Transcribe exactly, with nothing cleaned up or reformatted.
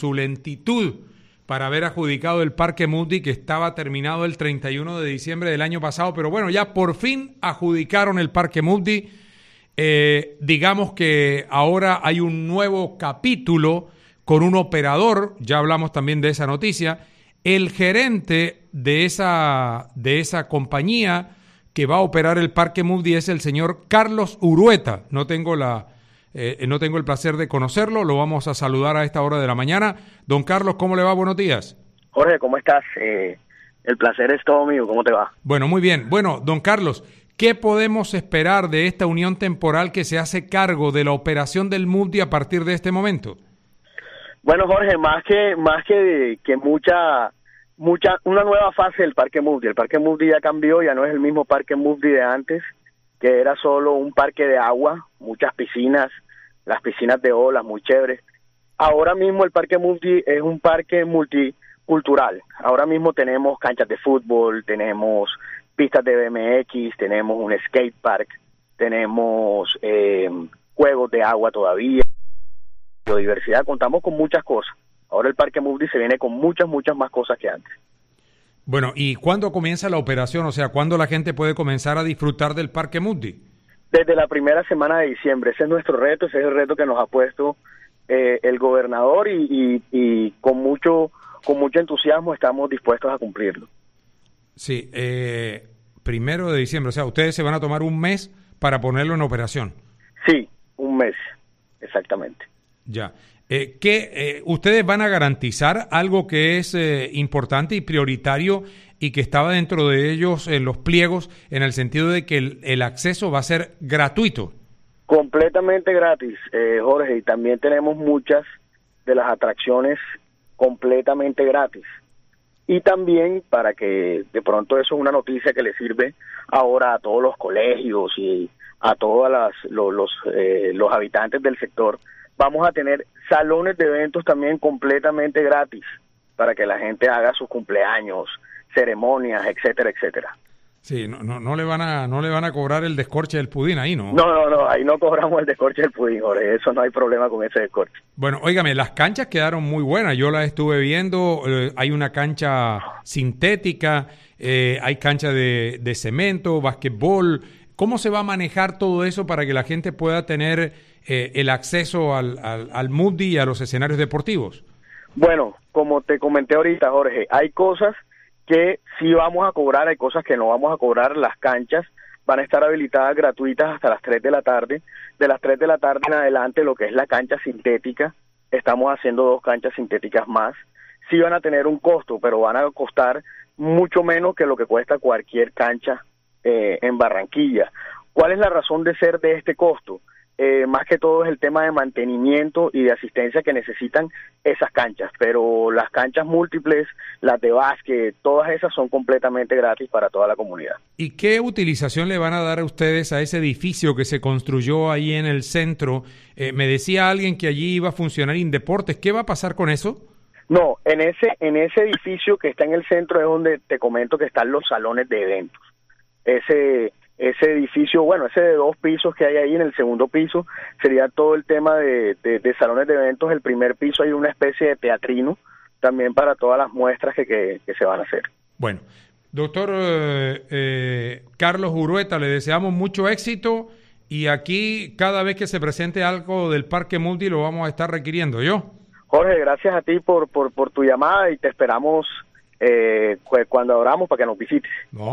su lentitud para haber adjudicado el Parque Mundi, que estaba terminado el treinta y uno de diciembre del año pasado, pero bueno, ya por fin adjudicaron el Parque Mundi. Eh, digamos que ahora hay un nuevo capítulo con un operador, ya hablamos también de esa noticia. El gerente de esa, de esa compañía que va a operar el Parque Mundi es el señor Carlos Urueta. No tengo la... Eh, no tengo el placer de conocerlo, lo vamos a saludar a esta hora de la mañana. Don Carlos, ¿cómo le va? Buenos días. Jorge, ¿cómo estás? Eh, el placer es todo mío, ¿cómo te va? Bueno, muy bien. Bueno, don Carlos, ¿qué podemos esperar de esta unión temporal que se hace cargo de la operación del Mundi a partir de este momento? Bueno, Jorge, más que más que, que mucha, mucha, una nueva fase del Parque Mundi. El Parque Mundi ya cambió, ya no es el mismo Parque Mundi de antes, que era solo un parque de agua, muchas piscinas, las piscinas de olas, muy chéveres. Ahora mismo el Parque Mundi es un parque multicultural. Ahora mismo tenemos canchas de fútbol, tenemos pistas de B M X, tenemos un skate park, tenemos eh, juegos de agua todavía, biodiversidad, contamos con muchas cosas. Ahora el Parque Mundi se viene con muchas, muchas más cosas que antes. Bueno, ¿y cuándo comienza la operación? O sea, ¿cuándo la gente puede comenzar a disfrutar del Parque Mundi? Desde la primera semana de diciembre. Ese es nuestro reto, ese es el reto que nos ha puesto eh, el gobernador y, y, y con mucho con mucho entusiasmo estamos dispuestos a cumplirlo. Sí, eh, primero de diciembre. O sea, ustedes se van a tomar un mes para ponerlo en operación. Sí, un mes, exactamente. Ya. Eh, ¿qué, eh, ¿Ustedes van a garantizar algo que es eh, importante y prioritario y que estaba dentro de ellos en los pliegos, en el sentido de que el, el acceso va a ser gratuito? Completamente gratis, eh, Jorge, y también tenemos muchas de las atracciones completamente gratis. Y también, para que de pronto eso es una noticia que le sirve ahora a todos los colegios y a todos las, los, los, eh, los habitantes del sector, vamos a tener salones de eventos también completamente gratis para que la gente haga sus cumpleaños, ceremonias, etcétera, etcétera. Sí, no, no, no le van a, no le van a cobrar el descorche del pudín ahí, ¿no? No, no, no, ahí no cobramos el descorche del pudín, Jorge, eso no hay problema con ese descorche. Bueno, óigame, las canchas quedaron muy buenas, yo las estuve viendo, eh, hay una cancha sintética, eh, hay cancha de, de cemento, basquetbol. ¿Cómo se va a manejar todo eso para que la gente pueda tener eh, el acceso al, al, al Mundi y a los escenarios deportivos? Bueno, como te comenté ahorita, Jorge, hay cosas que sí vamos a cobrar, hay cosas que no vamos a cobrar. Las canchas van a estar habilitadas gratuitas hasta las tres de la tarde. De las tres de la tarde en adelante, lo que es la cancha sintética, estamos haciendo dos canchas sintéticas más. Sí van a tener un costo, pero van a costar mucho menos que lo que cuesta cualquier cancha eh, en Barranquilla. ¿Cuál es la razón de ser de este costo? Eh, más que todo es el tema de mantenimiento y de asistencia que necesitan esas canchas, pero las canchas múltiples, las de básquet, todas esas son completamente gratis para toda la comunidad. ¿Y qué utilización le van a dar a ustedes a ese edificio que se construyó ahí en el centro? Eh, me decía alguien que allí iba a funcionar Indeportes. ¿Qué va a pasar con eso? No, en ese, en ese edificio que está en el centro es donde te comento que están los salones de eventos. Ese... Ese edificio, bueno, ese de dos pisos que hay ahí, en el segundo piso sería todo el tema de, de, de salones de eventos. El primer piso hay una especie de teatrino también para todas las muestras que, que, que se van a hacer. Bueno, doctor eh, eh, Carlos Urueta, le deseamos mucho éxito y aquí cada vez que se presente algo del Parque Mundi lo vamos a estar requiriendo, ¿yo? Jorge, gracias a ti por, por, por tu llamada y te esperamos eh, cuando abramos para que nos visites. No.